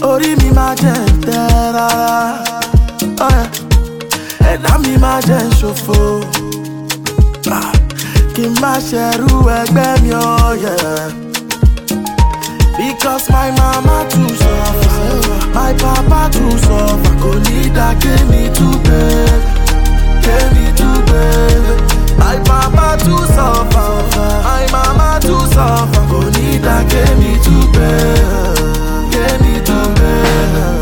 Ori mi ma jẹ tẹ́ra. Ẹ̀dá mi ma jẹ ṣòfò. Kí n má ṣẹrú ẹgbẹ́ mi ọ̀yẹ́. Because my mama too suffer, my papa too suffer. Kò ní dá kémi too bẹ́ẹ̀, kémi too bẹ́ẹ̀. My papa too suffer, my mama too suffer. Kò ní dá kémi too bẹ́ẹ̀, kémi too bẹ́ẹ̀.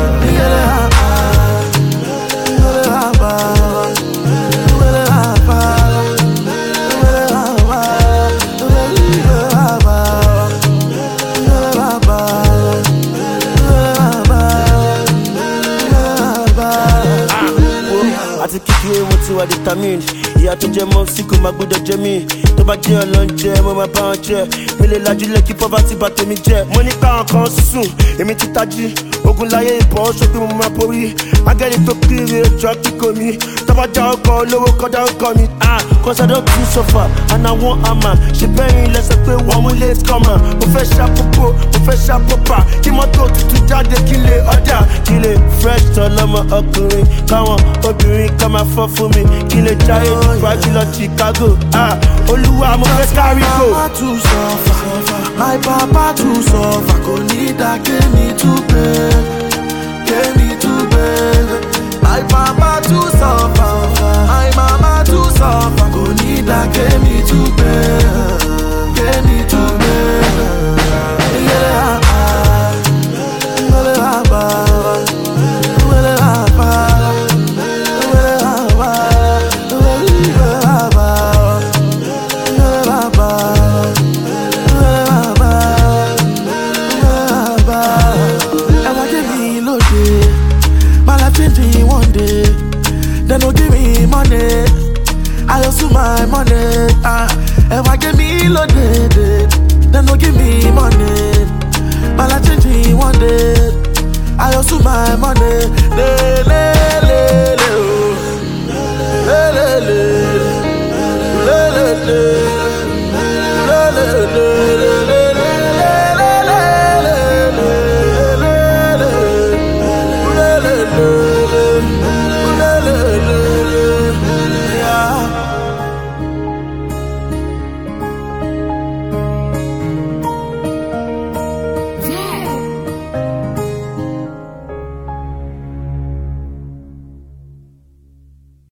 Àti kékeré mo ti wà determined. Ìyá tó jẹ mọ́ sí kò má gbọ́dọ̀ jẹ mí. Tó bá jẹ́ ọlọ́njẹ mo máa bá wọn jẹ. Mi lè lajúlẹ̀ kí poverty bá tèmi jẹ. Mo ní káwọn kan sùn, èmi ti tají. Ogun láyé ìbọn ó ṣe pé mo máa borí. Agẹ́ni tó kiri ẹjọ́ kíkọ mi. Tọ́ba já ọkọ̀ olówó kọjá ọkọ̀ mi. Cause I don't too suffer and I want hammer. Ṣé bẹ́yìn lẹ́sẹ̀ pé wọ́n mú late comer. Mo fẹ́ ṣàpòpò, mo fẹ́ ṣàpòpà. Kí mọ́tò tuntun jáde kí lè ọ̀dà. Kí lè fresh tán lọ́mọ ọkùnrin. Káwọn obìnrin kan máa fọ́ fún mi. Kí lè jáde níwájú lọ Chicago. Olúwa mo fẹ́ kárí go. My mama too suffer, my papa too suffer. Kò ní dá kémi too bẹ́ẹ̀, kémi too bẹ́ẹ̀. My papa too suffer, my mama too suffer. Kò ní dá kémi too bẹ́ẹ̀, kémi too bẹ́ẹ̀. They no give me money, I hustle my money. If I give me loaded, they no give me money. But I change it one day.